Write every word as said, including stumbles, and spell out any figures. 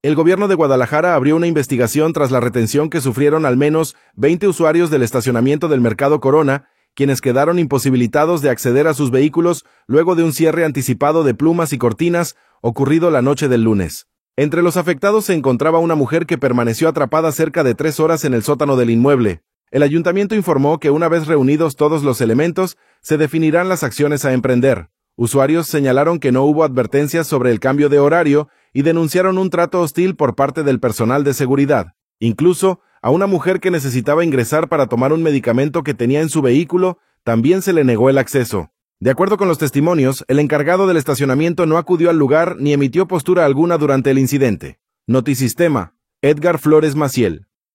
El gobierno de Guadalajara abrió una investigación tras la retención que sufrieron al menos veinte usuarios del estacionamiento del Mercado Corona, quienes quedaron imposibilitados de acceder a sus vehículos luego de un cierre anticipado de plumas y cortinas ocurrido la noche del lunes. Entre los afectados se encontraba una mujer que permaneció atrapada cerca de tres horas en el sótano del inmueble. El ayuntamiento informó que una vez reunidos todos los elementos, se definirán las acciones a emprender. Usuarios señalaron que no hubo advertencias sobre el cambio de horario y denunciaron un trato hostil por parte del personal de seguridad. Incluso, a una mujer que necesitaba ingresar para tomar un medicamento que tenía en su vehículo, también se le negó el acceso. De acuerdo con los testimonios, el encargado del estacionamiento no acudió al lugar ni emitió postura alguna durante el incidente. Notisistema, Edgar Flores Maciel.